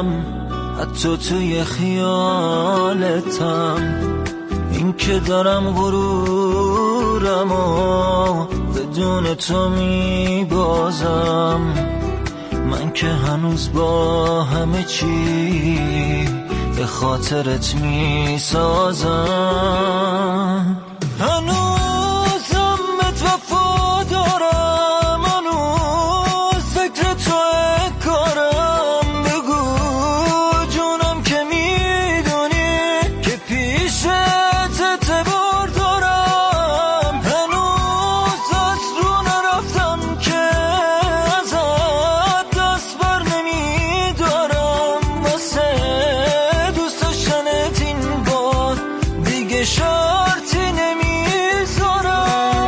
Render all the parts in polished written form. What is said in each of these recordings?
میشم حتی توی خیالتم. این که دارم غرورمو بدون تو میبازم. من که هنوز با همه چی به خاطرت میسازم. هنوزم بهت وفا دارم، هنوز فکر توی کارم. بگو جونم که میدونی که پیشت اعتبار دارم. هنوز از رو نرفتم که ازت دست بر نمیدارم. واسه دوست داشتنت این بار دیگه شرطی نمیذارم.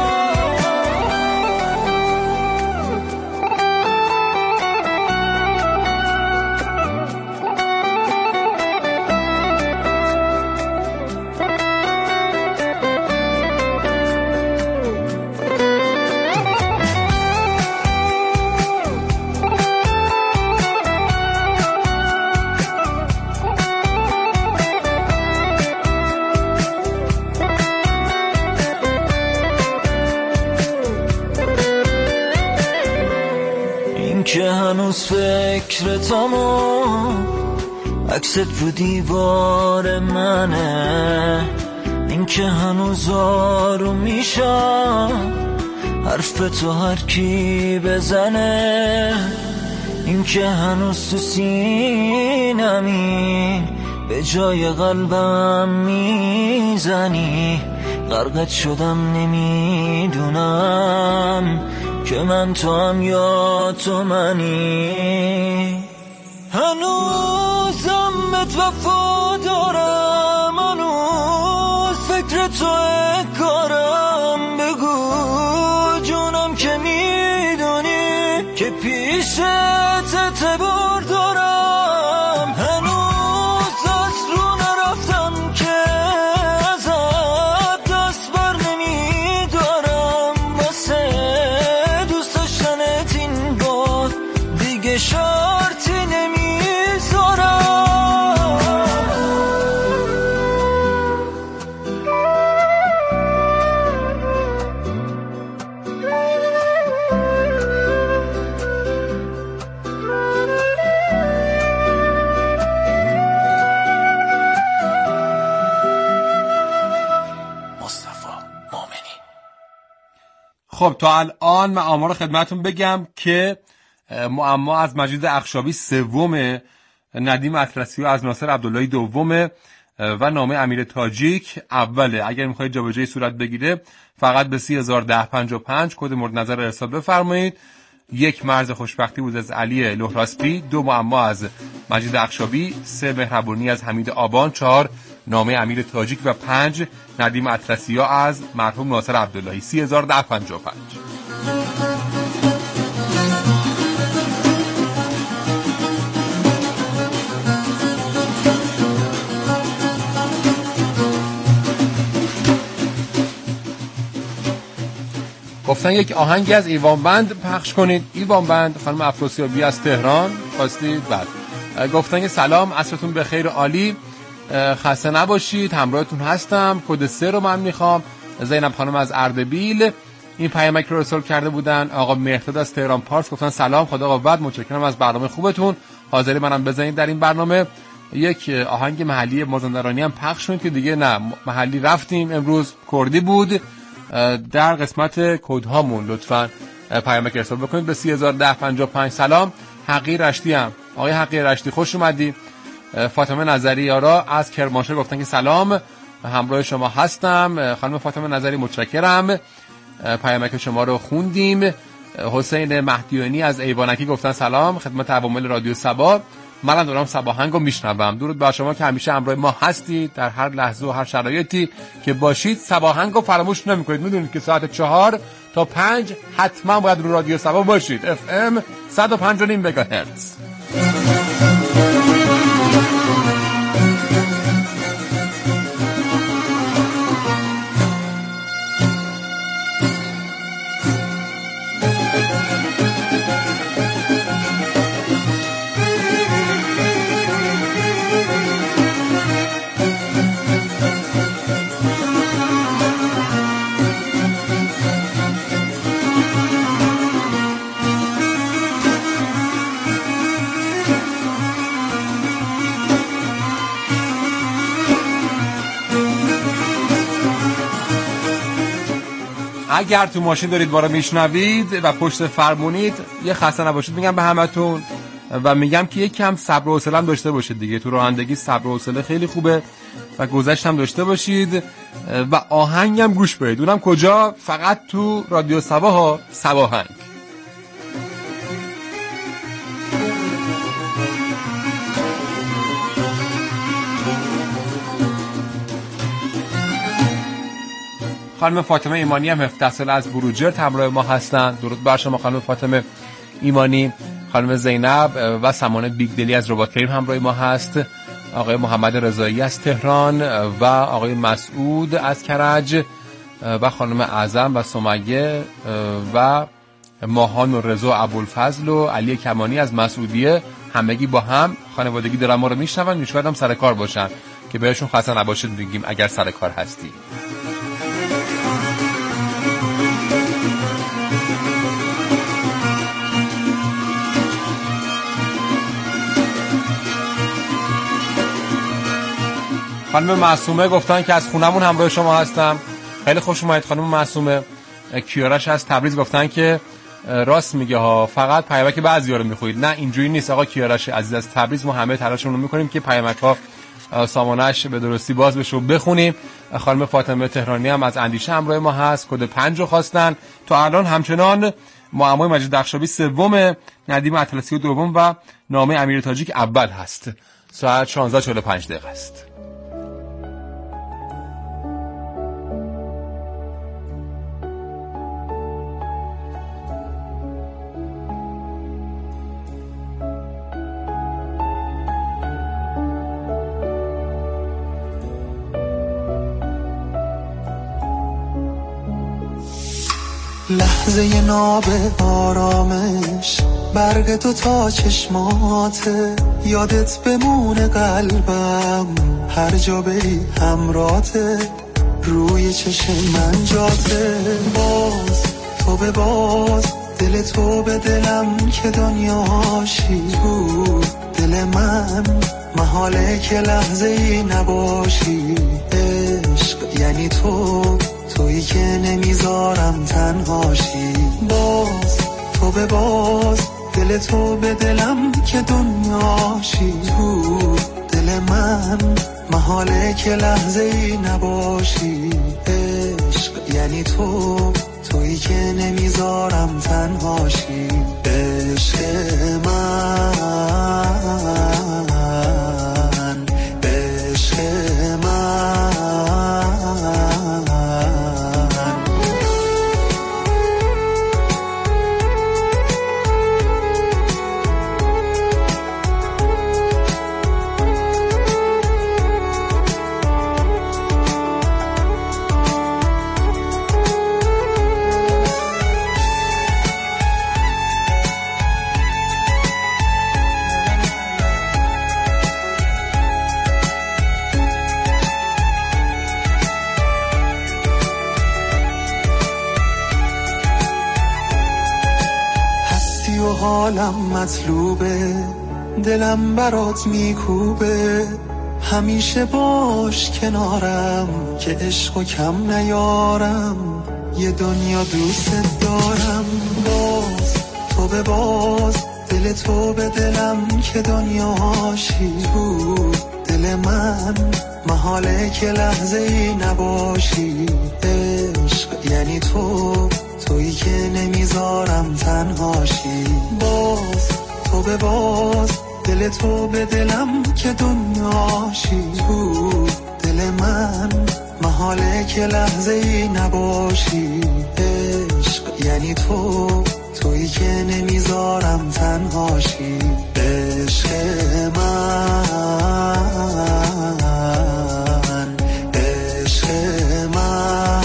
این که هنوز فکرتم و عکست رو دیوار منه. این که هنوز آروم میشم حرف تو هر کی بزنه. این که هنوز تو سینمی به جای قلبم میزنی. غرقت شدم نمیدونم که من تو هم یا تو منی. هنوزم بهت وفا دارم، هنوز فکر توی کارم. بگو جونم که میدونی که پیشت اعتبار دارم. هنوز از رو نرفتم که ازت دست بر نمیدارم. واسه دوست داشتنت این بار دیگه شرطی نمیذارم. خب تا الان من آمار خدمتون بگم که معما از مجید اخشابی سومه، ندیم اطلسی‌ها از ناصر عبداللهی دومه و نامه امیر تاجیک اوله. اگر میخواید جابجایی صورت بگیره فقط به 301055 کد مورد نظر ارسال بفرمایید. 1 مرز خوشبختی بود از علی لهراسپی، 2 معما از مجید اخشابی، 3 مهربونی از حمید آبان، 4 نامه امیر تاجیک و 5 ندیم اطلسی‌ها از مرحوم ناصر عبداللهی. 301055. گفتن یک آهنگی از ایوان بند پخش کنید. ایوان بند خانم افروسیابی از تهران خواستید. بعد گفتن سلام، عصرتون بخیر، عالی، خسته نباشید، همراهتون هستم. کد 3 رو من میخوام. زینب خانم از اردبیل این پیامک رو ارسال کرده بودن. آقا مهرداد از تهران پارس گفتن سلام، خدا قوت، متشکرم از برنامه خوبتون، حاضری منم بزنید در این برنامه. یک آهنگ محلی مازندرانی هم پخش کنید که دیگه نه محلی رفتیم، امروز کردی بود. در قسمت کدهامون لطفاً پیامک ارسال بکنید به 301055. سلام، حقی رشتی هم. آقای حقی رشتی خوش اومدی. فاطمه نظری یارا از کرمانشاه گفتن که سلام، همراه شما هستم. خانم فاطمه نظری متشکرم، پیامک شما رو خوندیم. حسین مهدیانی از ایوانکی گفتن سلام خدمت عوامل رادیو صبا، من دارم صباهنگ رو میشنوم. درود بر شما که همیشه همراه ما هستید در هر لحظه و هر شرایطی که باشید. صباهنگ رو فراموش نمی‌کنید، میدونید که ساعت 4 تا 5 حتما باید رو رادیو صبا باشید. FM 105.5 مگاهرتز. اگر تو ماشین دارید ما رو میشنوید و پشت فرمونید یه خسته نباشید میگم به همتون و میگم که یک کم صبر و حوصله هم داشته باشید دیگه. تو رانندگی صبر و حوصله خیلی خوبه و گذشت هم داشته باشید و آهنگم گوش بدید. اونم کجا؟ فقط تو رادیو سبا ها، سباهنگ. خانم فاطمه ایمانی هم 17 ساله از بروجرد همراه ما هستن. درود بر شما خانم فاطمه ایمانی. خانم زینب و سمانه بیگدلی از رباط کریم همراه ما هست. آقای محمد رضایی از تهران و آقای مسعود از کرج و خانم اعظم و سمیه و ماهان و رضا ابوالفضل و علی کمانی از مسعودیه. همگی با هم خانوادگی دارن ما رو میشنون. میشوادم سر کار باشن که بهشون خسته نباشید میگیم اگر سر کار هستی. خانم معصومه گفتن که از خونمون همراه شما هستم. خیلی خوش اومدید خانم معصومه. کیارش از تبریز گفتن که راست میگه ها، فقط پیامک بعضیا رو میخورید. نه اینجوری نیست آقا کیارش عزیز از تبریز. ما همه تلاشمون رو میکنیم که پیامک ها سامانش به درستی باز بشه و بخونیم. خانم فاطمه تهرانی هم از اندیشه همراه ما هست. کد 5 رو خواستن. تا الان همچنان معمای مجید دخشابی سوم، ندیم اطلسی دوم و نامه امیر تاجیک اول هست. ساعت 16:45 است. لحظه ناب آرامش، برگ تو تا چشماته، یادت بمونه قلبم هر جا بری همراته، روی چشم من جاته. باز تو به باز، دل تو به دلم که دنیاشی، تو دل من محاله که لحظه ای نباشی. عشق یعنی تویی که نمیذارم تنهاشی. باز تو به باز، دل تو به دلم که دنیاشی، تو دل من محاله که لحظه ای نباشی. عشق یعنی تویی که نمیذارم تنهاشی. عشق من، عشق من. حالم مطلوبه، دلم برات میکوبه، همیشه باش کنارم که عشقو کم نیارم، یه دنیا دوست دارم. باز تو به باز، دل تو به دلم که دنیاشی، تو دل من محاله که لحظه ای نباشی. عشق یعنی تویی که نمیذارم تنهاشی. باز تو به باز، دل تو به دلم که دنیاشی، تو دل من محاله که لحظه ای نباشی. عشق یعنی تویی که نمیذارم تنهاشی. عشق من، عشق من.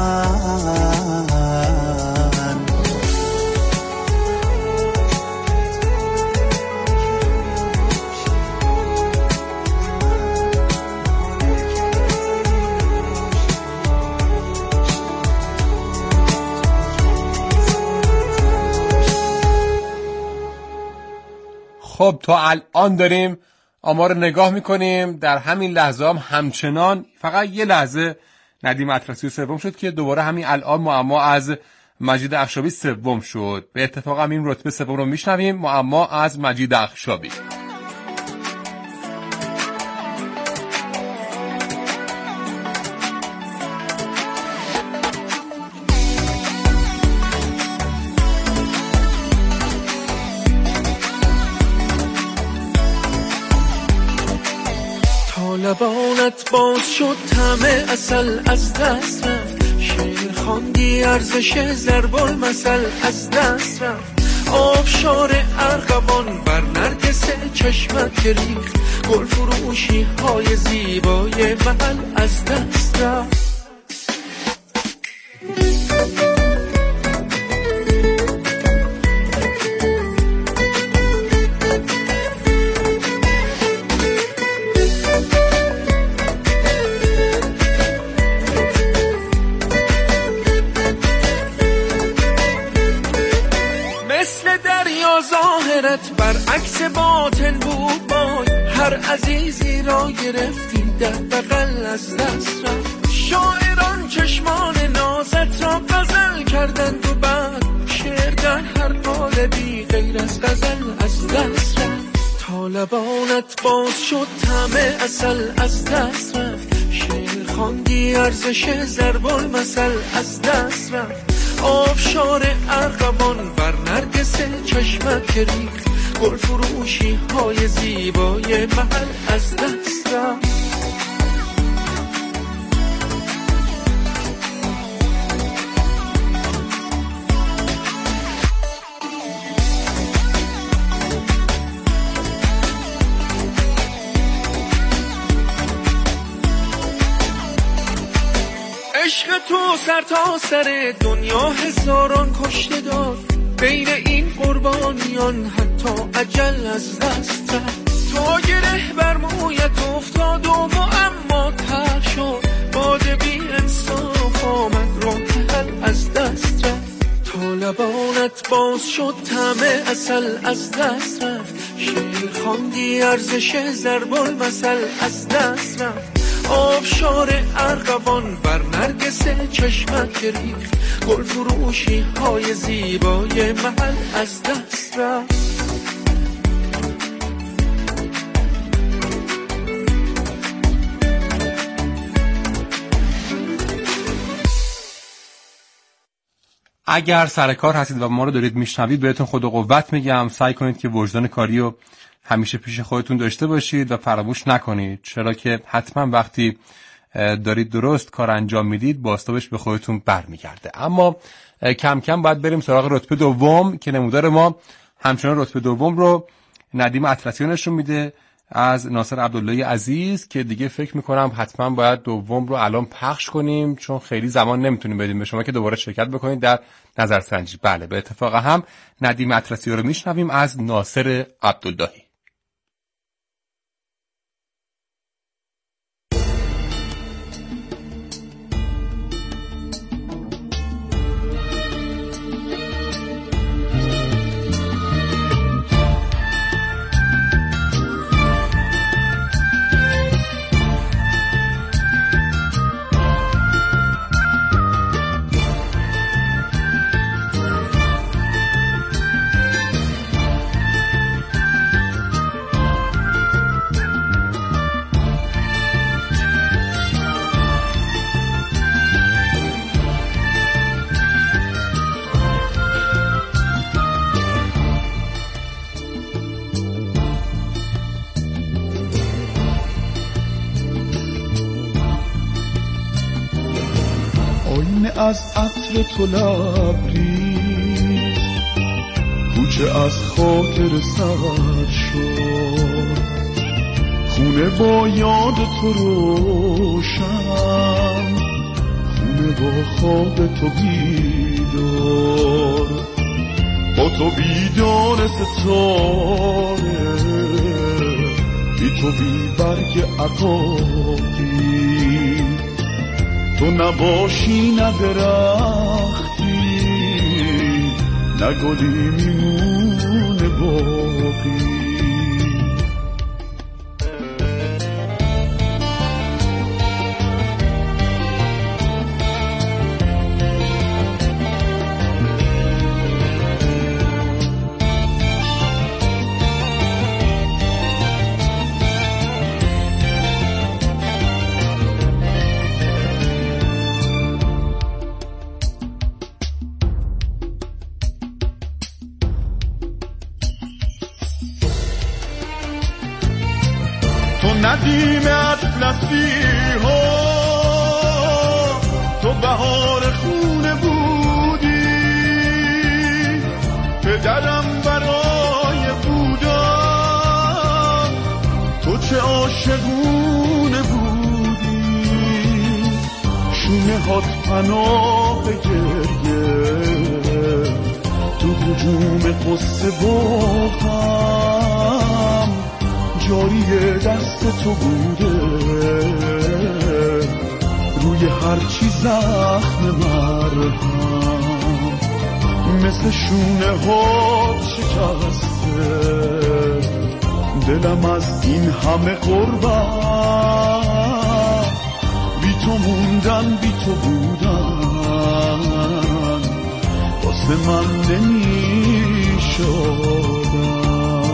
خب تا الان داریم آمار نگاه میکنیم. در همین لحظه هم همچنان فقط یه لحظه ندیم اطرسی سوم شد که دوباره همین الان معما از مجید اخشابی سوم شد. به اتفاق هم این رتبه سوم رو میشنویم، معما از مجید اخشابی. لبانت باز شد طعم عسل از دست رفت، شعر خواندی ارزش ضرب المثل از دست رفت، آبشار ارغوان بر نرگس چشمت گریخت، گل فروشی های زیبای محل از دست رفت. برعکس باطن بود بای، هر عزیزی را گرفتی در بغل از دست رفت، شاعران چشمان نازت را غزل کردند و بعد شعر در هر قالبی غیر از غزل از دست رفت. تا لبانت باز شد طعم عسل از دست رفت، شعر خواندی ارزش ضرب المثل از دست رفت، آبشار ارغوان بر نرگس چشمت گریخت، گل فروشی های زیبای محل از دست رفت. عشق تو سر تا سر دنیا هزاران کشته داد، بین این قربانیان حتی اجل از دست رفت، تا گره بر مویت افتاد و اما تر شد، باد بی انصاف آمد راه حل از دست رفت. تا لبانت باز شد طعم عسل از دست رفت، شعر خواندی ارزش ضرب المثل از دست رفت، آبشار ارغوان بر نرگس چشمت گریخت، گل فروشی های زیبای محل از دست رفت. اگر سر کار هستید و ما رو دارید میشنوید بهتون خود و قوت میگم، سعی کنید که وجدان کاری رو همیشه پیش خودتون داشته باشید و فراموش نکنید، چرا که حتما وقتی دارید درست کار انجام میدید بازتابش به خودتون برمیگرده. اما کم کم باید بریم سراغ رتبه دوم که نمودار ما همچنان رتبه دوم رو ندیم اطرسی نشون میده از ناصر عبدالله عزیز که دیگه فکر میکنم حتما باید دوم رو الان پخش کنیم چون خیلی زمان نمیتونیم بدیم به شما که دوباره شرکت بکنید در نظرسنجی. بله به اتفاق هم ندیم اطرسی رو میشنویم از ناصر عبداللهی. از عطر تو لبریز کوچه از خاطر سر شد، خونه با یاد تو روشن، خونه با خواب تو بیدار، با تو بیدار ستاره، بی تو بی برگ عقاقی، تو نباشی نه درختی نه گلی میمونه باقی. تو ندیم اطلسی ها، تو بهار خونه بودی، پدرم برای بودن تو چه عاشقونه بودی، شونه هات پناه گریه، تو هجوم قصه باهم جاری دست تو بوده، روی هر چی زخم مرهم مثل شونه ها شکسته، دلم از این همه غربت بی تو موندن بی تو بودن واسه من نمی شدن.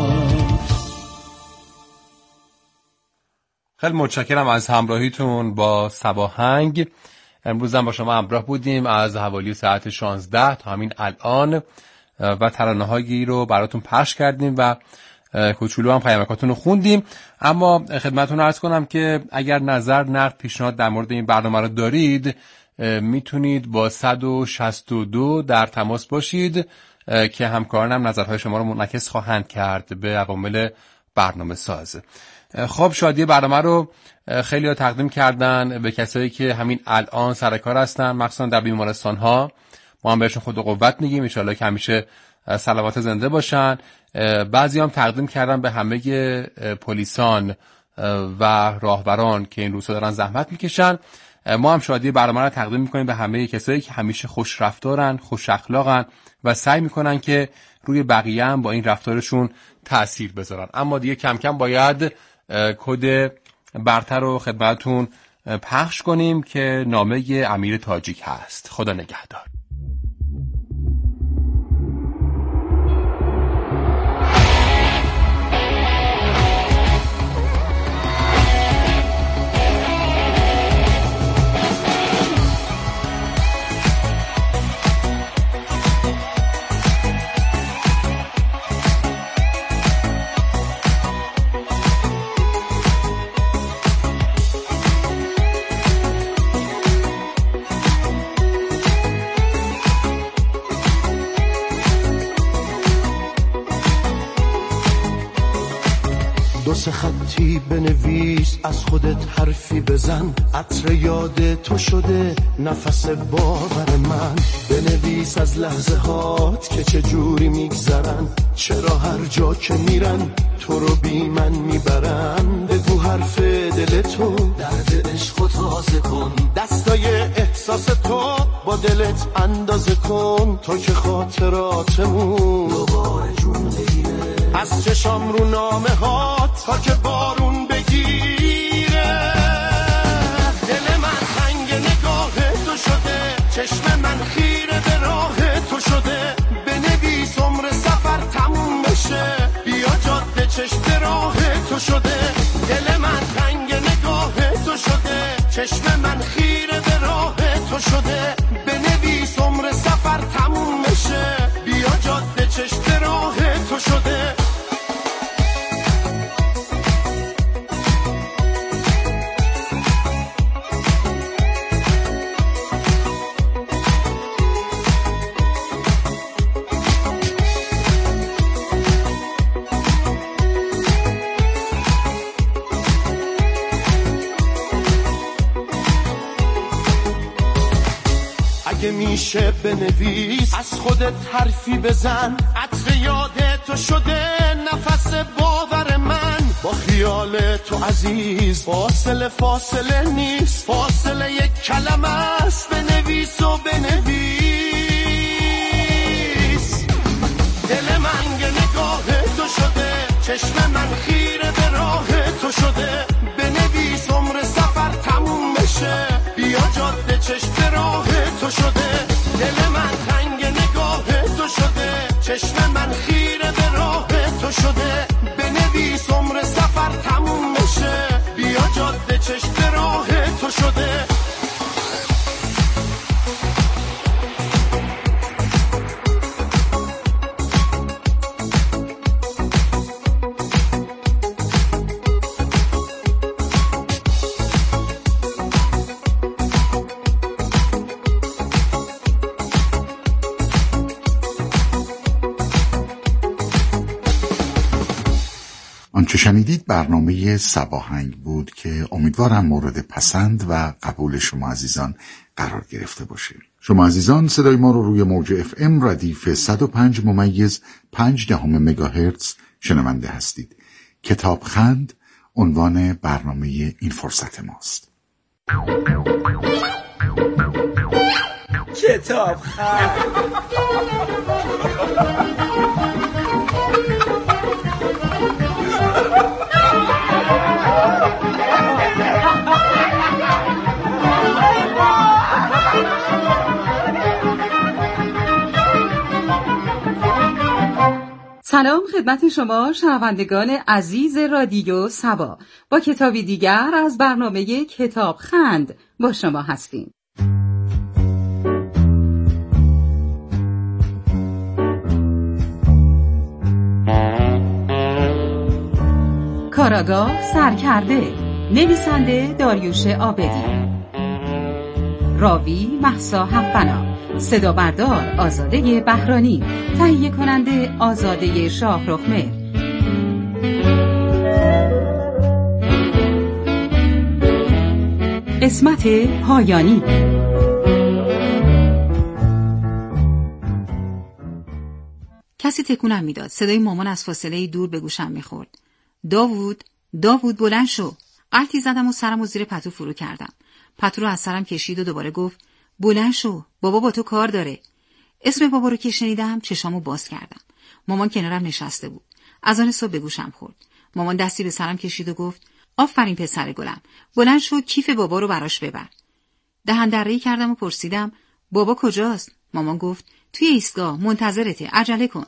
خیلی متشکرم از همراهیتون با سباهنگ. امروز هم با شما همراه بودیم از حوالی ساعت 16 تا همین الان و ترانه‌هایی رو براتون پخش کردیم و کوچولو هم پیامکاتون رو خوندیم. اما خدمتتون عرض کنم که اگر نظر، نقد، پیشنهاد در مورد این برنامه رو دارید میتونید با 162 در تماس باشید که همکارانم نظرهای شما رو منعکس خواهند کرد به عوامل برنامه ساز. خب شادی برنامه رو خیلی ها تقدیم کردن به کسایی که همین الان سر کار هستن، مخصوصا در بیمارستان ها. ما هم بهشون خود قوت میگیم، ان شاءالله که همیشه سلامت زنده باشن. بعضی هم تقدیم کردن به همه پلیسان و راهبران که این روزها دارن زحمت میکشن. ما هم شادی برنامه رو تقدیم میکنیم به همه کسایی که همیشه خوش رفتارن، خوش اخلاقن و سعی میکنن که روی بقیه هم با این رفتارشون تأثیر بذارن. اما دیگه کم کم باید کد برتر رو خدمتتون پخش کنیم که نامه امیر تاجیک هست. خدا نگهدار. دو سه خطی بنویس، از خودت حرفی بزن، عطر یاد تو شده نفس باور من. بنویس از لحظه هات که چه جوری میگذرن، چرا هر جا که میرن تو رو بی من میبرن. بگو حرف دل تو، درد عشق تازه کن، دستای احساس تو با دلت اندازه کن، تا که خاطراتمون دوباره جون بگیره از چشام رو نامه ها تا که بارون بگیره. دل من تنگ نگاه تو شده، چشم من خیره به راه تو شده. بنویس عمر سفر تموم بشه، بیا جاده چشم راه تو شده. دل من تنگ نگاه تو شده، چشم من خیره به راه تو شده. بنویس عمر سفر تموم بشه، بیا جاده چشم راه تو شده. اگه میشه بنویس، از خودت حرفی بزن، عطر یاد تو شده نفس باور من. با خیال تو عزیز فاصله نیست، فاصله یک کلمه است. بنویس و بنویس. دل من نگاه تو شده، چشم من خیره به راه تو شده. بنویس عمر سفر تموم بشه، بیا جاده چشم راه تو شده. دل من تنگ نگاه تو شده، چشم من خیره به راه تو شده. بنویس عمر سفر تموم بشه، بیا جاده چشم راه تو شده. شنیدید برنامه سباهنگ بود که امیدوارم مورد پسند و قبول شما عزیزان قرار گرفته باشه. شما عزیزان صدای ما رو روی موج FM ردیف 105.5 مگاهرتز شنونده هستید. کتابخند عنوان برنامه این فرصت ماست. کتابخند. سلام خدمت شما شنوندگان عزیز رادیو سبا. با کتابی دیگر از برنامه کتابخند با شما هستیم. کاراگاه سرکرده، نویسنده داریوش عابدی، راوی مهسا حق‌بنا، صدا بردار آزاده بهرانی، تهیه کننده آزاده شاهرخمهر. قسمت پایانی. کسی تکونم میداد. صدای مامان از فاصله دور به گوشم میخورد. داوود بلند شو. قلتی زدم و سرمو زیر پتو فرو کردم. پتو رو از سرم کشید و دوباره گفت بلند شو، بابا با تو کار داره. اسم بابا رو که شنیدم چشامو باز کردم. مامان کنارم نشسته بود. اذان صبح به گوشم خورد. مامان دستی به سرم کشید و گفت آفرین پسر گلم، بلند شو کیف بابا رو براش ببر. دهن‌دره‌ای کردم و پرسیدم بابا کجاست؟ مامان گفت توی ایستگاه منتظرته، عجله کن.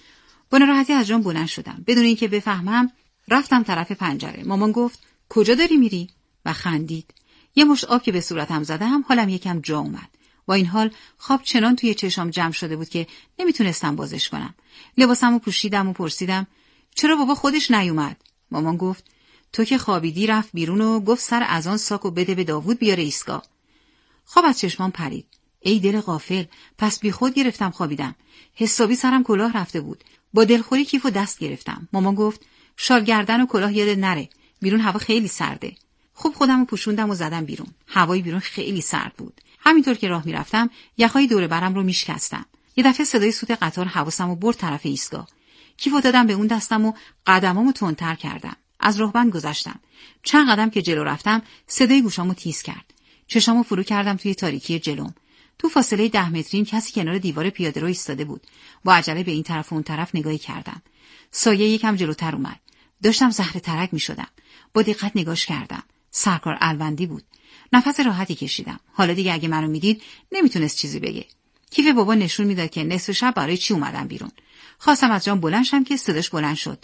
با ناراحتی از جام بلند شدم. بدون اینکه بفهمم رفتم طرف پنجره. مامان گفت کجا داری میری؟ و خندید. یه مشت آب که به صورتم زدم حالم یکم جا اومد. با این حال خواب چنان توی چشام جمع شده بود که نمیتونستم بازش کنم. لباسمو پوشیدم و پرسیدم چرا بابا خودش نیومد؟ مامان گفت تو که خوابیدی رفت بیرون و گفت سر اذان ساکو بده به داوود بیاره ایستگاه. خواب از چشمام پرید. ای دل غافل، پس بی خود گرفتم خوابیدم. حسابی سرم کلاه رفته بود. با دلخوری کیفو دست گرفتم. مامان گفت شال گردن و کلاه یادت نره. بیرون هوا خیلی سرده. خوب خودمو پوشوندم و زدم بیرون. هوای بیرون خیلی سرد بود. همینطور که راه میرفتم یخای دور برم رو میشکستم. یه دفعه صدای سوت قطار حواسمو برد طرف ایستگاه. کیفو دادم به اون دستم و قدمامو تندتر کردم. از راهبند گذشتم. چند قدم که جلو رفتم صدای گوشامو تیز کرد. چشامو فرو کردم توی تاریکی جلوم. تو فاصله 10 متریم کسی کنار دیوار پیاده‌رو ایستاده بود. با عجله به این طرف و اون طرف نگاهی کردم. سایه یکم جلوتر اومد. داشتم زهره ترک می‌شدم. با دقت نگاش کردم. سرکار الوندی بود. نفس راحتی کشیدم. حالا دیگه اگه منو میدید نمیتونست چیزی بگه. کیف بابا نشون میداد که نصف شب برای چی اومدم بیرون. خواستم از جام بلند شم که صداش بلند شد.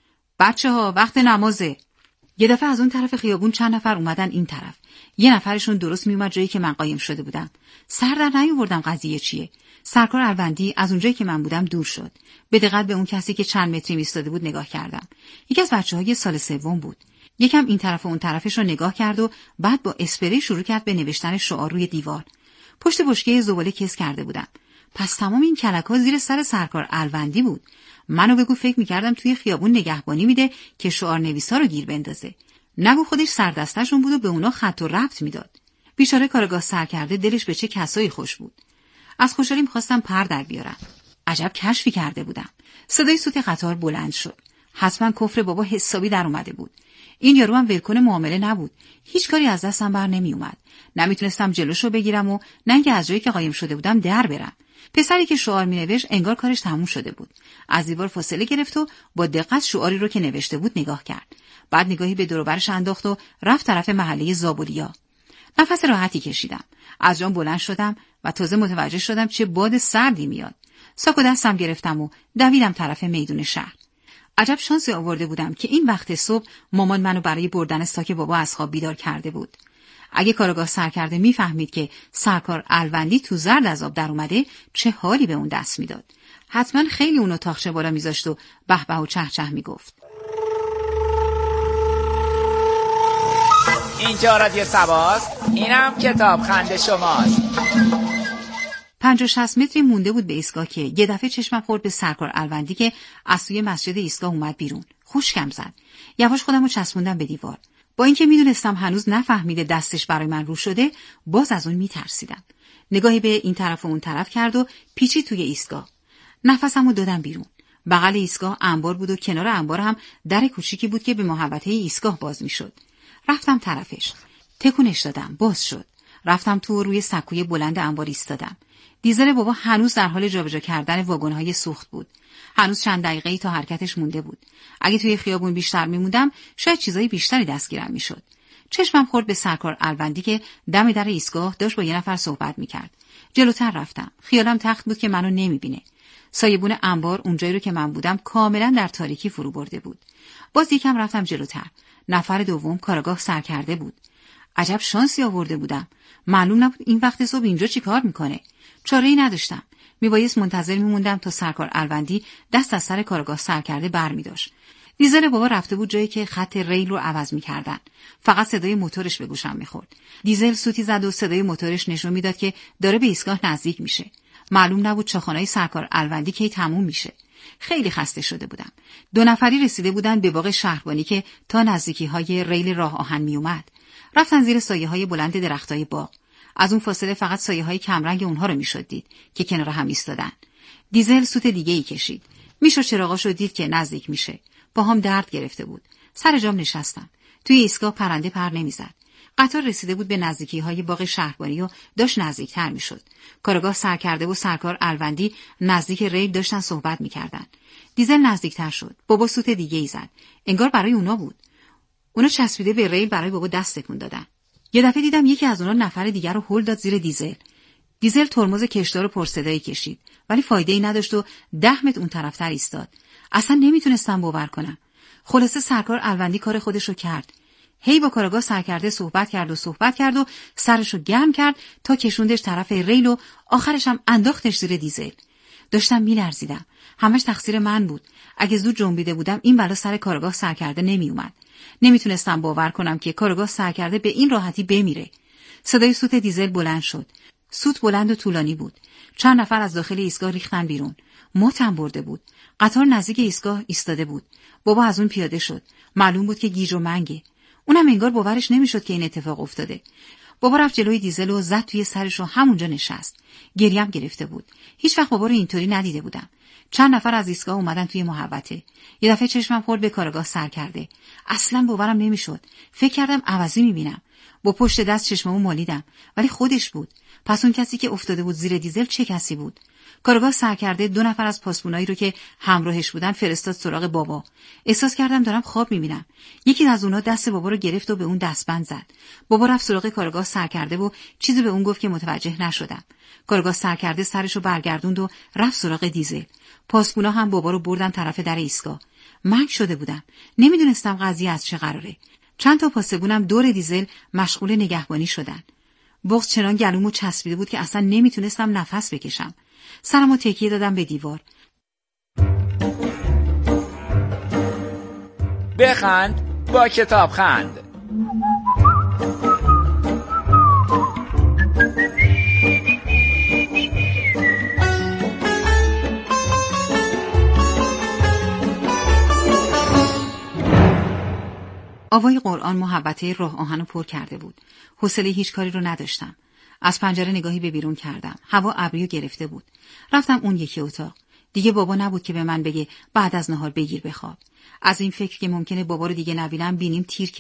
بچه‌ها وقت نمازه. یه دفعه از اون طرف خیابون چند نفر اومدن این طرف. یه نفرشون درست میومد جایی که من قایم شده بودم. سر در نیاوردم قضیه چیه. سرکار الوندی از اونجایی که من بودم دور شد. به دقت به اون کسی که چند متری ایستاده بود نگاه کردم. یکی از بچه‌های سال سوم بود. یکم این طرف و اون طرفش رو نگاه کرد و بعد با اسپری شروع کرد به نوشتن شعار روی دیوار. پشت بشکه زباله کس کرده بودم. پس تمام این کلک‌ها زیر سر سرکار الوندی بود. منو بگو فکر می‌کردم توی خیابون نگهبانی میده که شعار نویسا رو گیر بندازه. نگو خودش سردستشون بود و به اونا خط و ربط میداد. بیچاره کارگاه سرکرده دلش به چه کسایی خوش بود. از خوشحالی می‌خواستم پر در بیارم. عجب کشفی کرده بودم. صدای سوت قطار بلند شد. حتما کفر بابا حسابی در اومده بود. این یارو هم ولکن معامله نبود. هیچ کاری از دستم بر نمی اومد. نمیتونستم جلوشو بگیرم و نه اینکه از جایی که قایم شده بودم در برم. پسری که شعار مینوشت انگار کارش تموم شده بود. از دیوار فاصله گرفت و با دقت شعاری رو که نوشته بود نگاه کرد. بعد نگاهی به دور و برش انداخت و رفت طرف محله زابلیا. نفس راحتی کشیدم. از جام بلند شدم و تازه متوجه شدم چه باد سردی میاد. ساکو دستم گرفتم و دویدم طرف میدون شهر. عجب شانسی آورده بودم که این وقت صبح مامان منو برای بردن ساک بابا از خواب بیدار کرده بود. اگه کارگاه سرکرده میفهمید که سرکار الوندی تو زرد از آب در اومده چه حالی به اون دست میداد. حتما خیلی اونو تاخچه بالا میذاشت و به به و چه چه میگفت. اینجا رادیو سباست، اینم کتابخند شماست. 50-60 متری مونده بود به ایستگاه که یه دفعه چشمم خورد به سرکار الوندی که از توی مسجد ایستگاه اومد بیرون. خشکم زد. یواش خودم رو چسبوندم به دیوار. با اینکه میدونستم هنوز نفهمیده دستش برای من رو شده، باز از اون میترسیدم. نگاهی به این طرف و اون طرف کرد و پیچید توی ایستگاه. نفسمو دادم بیرون. بغل ایستگاه انبار بود و کنار انبار هم در کوچیکی بود که به محوطه ایستگاه باز میشد. رفتم طرفش. تکونش دادم، باز شد. رفتم تو و روی سکوی بلند انبار ایستادم. دیزل بابا هنوز در حال جابجا کردن واگن‌های سوخت بود. هنوز چند دقیقه‌ای تا حرکتش مونده بود. اگه توی خیابون بیشتر میموندم، شاید چیزای بیشتری دستگیرم میشد. چشمم خورد به سرکار الوندی که دم در ایستگاه داشت با یه نفر صحبت میکرد. جلوتر رفتم. خیالم تخت بود که منو نمیبینه. سایبون انبار اونجایی رو که من بودم کاملا در تاریکی فرو برده بود. باز یکم رفتم جلوتر. نفر دوم کارگاه سرکرده بود. عجب شانسی آورده بودم. معلوم نبود این وقت صبح اینجا چی کار میکنه. چاره‌ای نداشتم. میبایست منتظر میموندم تا سرکار الوندی دست از سر کارگاه سرکرده برمی‌داشت. دیزل بابا رفته بود جایی که خط ریل رو عوض می‌کردن. فقط صدای موتورش به گوشم می‌خورد. دیزل سوتی زد و صدای موتورش نشون میداد که داره به ایستگاه نزدیک میشه. معلوم نبود چاخانای سرکار الوندی کی تموم میشه. خیلی خسته شده بودم. 2 نفری رسیده بودن به باغ شهربانی که تا نزدیکی‌های ریل راه آهن میومد. رفتن زیر سایه‌های بلند درختای باغ. از اون فاصله فقط سایه‌های کمرنگ اونها رو میشد دید که کنار هم ایستادن. دیزل سوت دیگه‌ای کشید. میشد چراغاشو دید که نزدیک میشه. پاهام درد گرفته بود. سر جام نشستم. توی ایستگاه پرنده پر نمیزد. قطار رسیده بود به نزدیکی‌های باغ شهربانی و داشت نزدیکتر میشد. کارگاه سرکرده و سرکار الوندی نزدیک ریل داشتن صحبت میکردن. دیزل نزدیکتر شد. بابا سوت دیگه‌ای زد. انگار برای اونا بود. اونا چسبیده به ریل برای بابا دست تکون دادن. یه دفعه دیدم یکی از اونا نفر دیگر رو هل داد زیر دیزل. دیزل ترمز کشدار رو پرصدایی کشید، ولی فایده‌ای نداشت و 10 متر اون طرفتر ایستاد. اصلا نمیتونستم باور کنم. خلاصه سرکار الوندی کار خودش رو کرد. هی با کارگاه سرکرده صحبت کرد و سرشو گرم کرد تا کشوندش طرف ریل و آخرش هم انداختش زیر دیزل. داشتم میلرزیدم. همش تقصیر من بود. اگه زود جنبیده بودم این بلا سر کارگاه سرکرده نمیومد. نمیتونستم باور کنم که کارگاه سرکرده به این راحتی بمیره. صدای سوت دیزل بلند شد. سوت بلند و طولانی بود. چند نفر از داخل ایستگاه ریختن بیرون. موتم برده بود. قطار نزدیک ایستگاه ایستاده بود. بابا از اون پیاده شد. معلوم بود که گیج و منگه. اونم انگار باورش نمیشد که این اتفاق افتاده. بابا رفت جلوی دیزل و زد توی سرش و همونجا نشست. گریم گرفته بود. هیچ وقت بابا رو اینطوری ندیده بودم. چند نفر از ایستگاه اومدن توی محوطه. یه دفعه چشمم خورد به کارگاه سرکرده. اصلاً باورم نمیشد. فکر کردم عوضی میبینم. با پشت دست چشممو مالیدم، ولی خودش بود. پس اون کسی که افتاده بود زیر دیزل چه کسی بود؟ کارگاه سرکرده 2 نفر از پاسبونایی رو که همراهش بودن فرستاد سراغ بابا. احساس کردم دارم خواب میبینم. یکی از اونها دست بابا رو گرفت و به اون دستبند زد. بابا رفت سراغ کارگاه سرکرده و چیزی به اون گفت که متوجه نشدم. کارگاه سرکرده سرشو برگردوند و رفت سراغ دیزل. پاسبونا هم بابا رو بردن طرف در ایستگاه. منگ شده بودم. نمیدونستم قضیه از چه قراره. چند تا پاسبونم دور دیزل مشغول نگهبانی شدن. بغض چنان گلومو چسبیده بود که اصلا نمیتونستم نفس بکشم. سرمو تکیه دادم به دیوار. بخند با کتاب خند. آوای قرآن محوطه راه آهنو پر کرده بود. حوصله هیچ کاری رو نداشتم. از پنجره نگاهی به بیرون کردم. هوا ابریو گرفته بود. رفتم اون یکی اتاق. دیگه بابا نبود که به من بگه بعد از نهار بگیر بخواب. از این فکر که ممکنه بابا رو دیگه نبینم بینیم تیر